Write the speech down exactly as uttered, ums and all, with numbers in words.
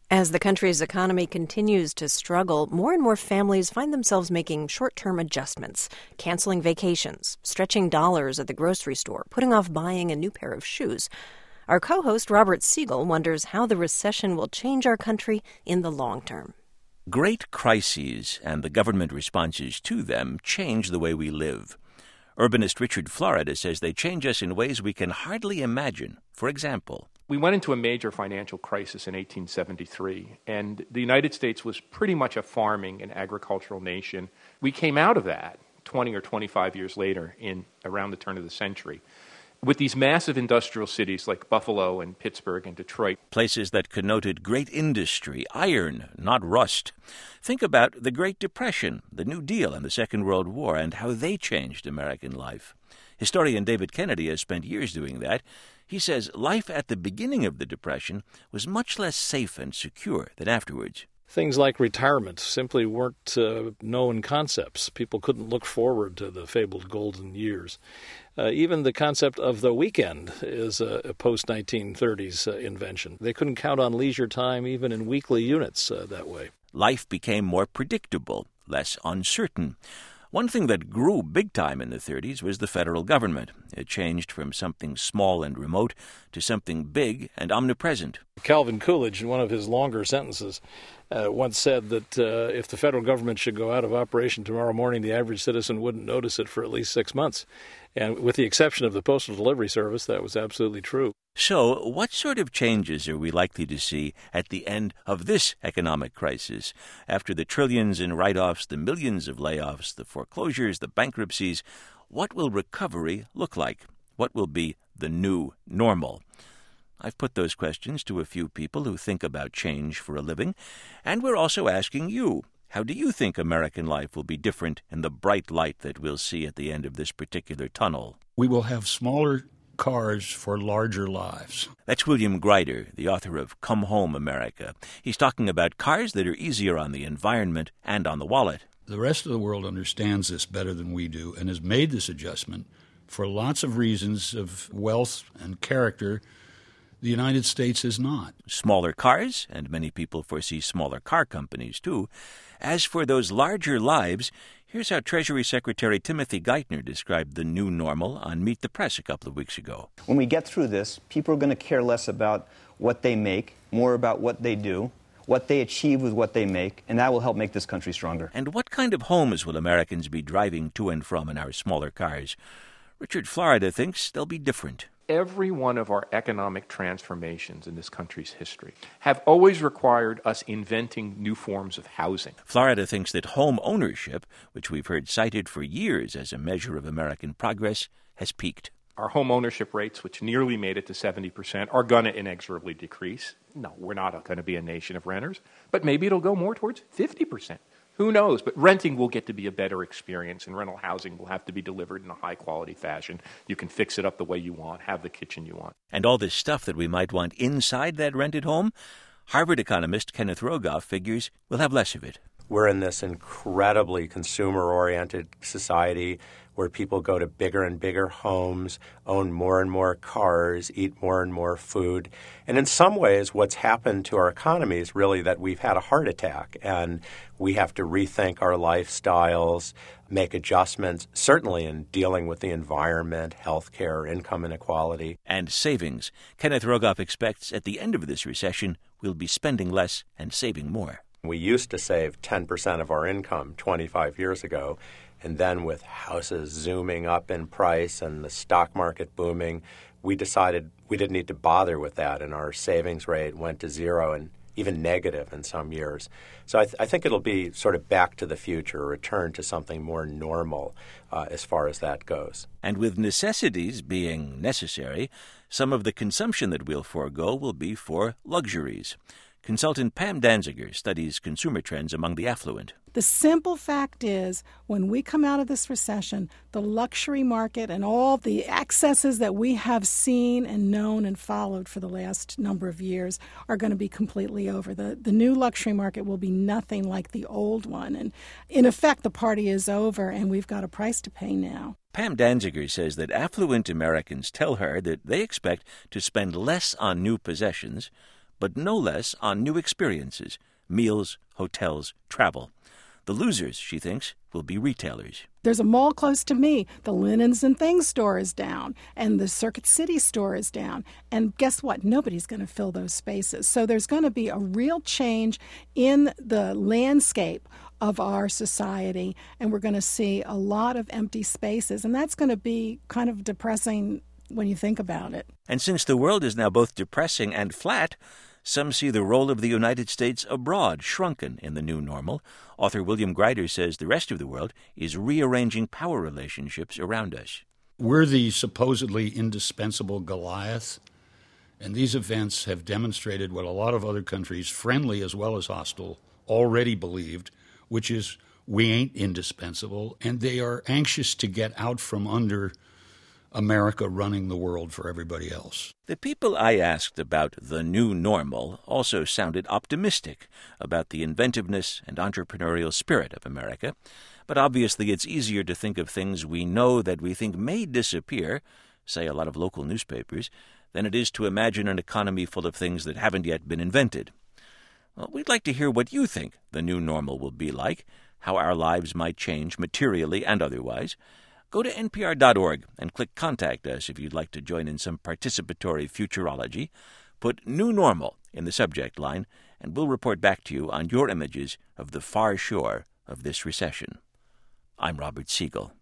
As the country's economy continues to struggle, more and more families find themselves making short-term adjustments, canceling vacations, stretching dollars at the grocery store, putting off buying a new pair of shoes. Our co-host Robert Siegel wonders how the recession will change our country in the long term. Great crises and the government responses to them change the way we live. Urbanist Richard Florida says they change us in ways we can hardly imagine. For example, we went into a major financial crisis in eighteen seventy-three, and the United States was pretty much a farming and agricultural nation. We came out of that twenty or twenty-five years later, in around the turn of the century, with these massive industrial cities like Buffalo and Pittsburgh and Detroit. Places that connoted great industry, iron, not rust. Think about the Great Depression, the New Deal, and the Second World War, and how they changed American life. Historian David Kennedy has spent years doing that. He says life at the beginning of the Depression was much less safe and secure than afterwards. Things like retirement simply weren't uh, known concepts. People couldn't look forward to the fabled golden years. Uh, even the concept of the weekend is a, a post-nineteen thirties uh, invention. They couldn't count on leisure time even in weekly units uh, that way. Life became more predictable, less uncertain. One thing that grew big time in the thirties was the federal government. It changed from something small and remote to something big and omnipresent. Calvin Coolidge, in one of his longer sentences, uh, once said that uh, if the federal government should go out of operation tomorrow morning, the average citizen wouldn't notice it for at least six months. And with the exception of the Postal Delivery Service, that was absolutely true. So, what sort of changes are we likely to see at the end of this economic crisis? After the trillions in write-offs, the millions of layoffs, the foreclosures, the bankruptcies, what will recovery look like? What will be the new normal? I've put those questions to a few people who think about change for a living, and we're also asking you. How do you think American life will be different in the bright light that we'll see at the end of this particular tunnel? We will have smaller cars for larger lives. That's William Greider, the author of Come Home, America. He's talking about cars that are easier on the environment and on the wallet. The rest of the world understands this better than we do and has made this adjustment for lots of reasons of wealth and character. The United States is not. Smaller cars, and many people foresee smaller car companies, too. As for those larger lives, here's how Treasury Secretary Timothy Geithner described the new normal on Meet the Press a couple of weeks ago. When we get through this, people are going to care less about what they make, more about what they do, what they achieve with what they make, and that will help make this country stronger. And what kind of homes will Americans be driving to and from in our smaller cars? Richard Florida thinks they'll be different. Every one of our economic transformations in this country's history have always required us inventing new forms of housing. Florida thinks that home ownership, which we've heard cited for years as a measure of American progress, has peaked. Our home ownership rates, which nearly made it to seventy percent, are going to inexorably decrease. No, we're not going to be a nation of renters, but maybe it'll go more towards fifty percent. Who knows? But renting will get to be a better experience, and rental housing will have to be delivered in a high-quality fashion. You can fix it up the way you want, have the kitchen you want. And all this stuff that we might want inside that rented home, Harvard economist Kenneth Rogoff figures we'll have less of it. We're in this incredibly consumer-oriented society where people go to bigger and bigger homes, own more and more cars, eat more and more food. And in some ways, what's happened to our economy is really that we've had a heart attack, and we have to rethink our lifestyles, make adjustments, certainly in dealing with the environment, healthcare, income inequality. And savings. Kenneth Rogoff expects at the end of this recession, we'll be spending less and saving more. We used to save ten percent of our income twenty-five years ago, and then with houses zooming up in price and the stock market booming, we decided we didn't need to bother with that, and our savings rate went to zero and even negative in some years. So I, th- I think it'll be sort of back to the future, a return to something more normal uh, as far as that goes. And with necessities being necessary, some of the consumption that we'll forego will be for luxuries. Consultant Pam Danziger studies consumer trends among the affluent. The simple fact is, when we come out of this recession, the luxury market and all the excesses that we have seen and known and followed for the last number of years are going to be completely over. The, the new luxury market will be nothing like the old one. And in effect, the party is over, and we've got a price to pay now. Pam Danziger says that affluent Americans tell her that they expect to spend less on new possessions, but no less on new experiences, meals, hotels, travel. The losers, she thinks, will be retailers. There's a mall close to me. The Linens and Things store is down, and the Circuit City store is down. And guess what? Nobody's going to fill those spaces. So there's going to be a real change in the landscape of our society, and we're going to see a lot of empty spaces. And that's going to be kind of depressing when you think about it. And since the world is now both depressing and flat, some see the role of the United States abroad shrunken in the new normal. Author William Greider says the rest of the world is rearranging power relationships around us. We're the supposedly indispensable Goliath, and these events have demonstrated what a lot of other countries, friendly as well as hostile, already believed, which is we ain't indispensable, and they are anxious to get out from under America running the world for everybody else. The people I asked about the new normal also sounded optimistic about the inventiveness and entrepreneurial spirit of America, but obviously it's easier to think of things we know that we think may disappear, say a lot of local newspapers, than it is to imagine an economy full of things that haven't yet been invented. Well, we'd like to hear what you think the new normal will be like, how our lives might change materially and otherwise. Go to N P R dot org and click Contact Us if you'd like to join in some participatory futurology. Put New Normal in the subject line, and we'll report back to you on your images of the far shore of this recession. I'm Robert Siegel.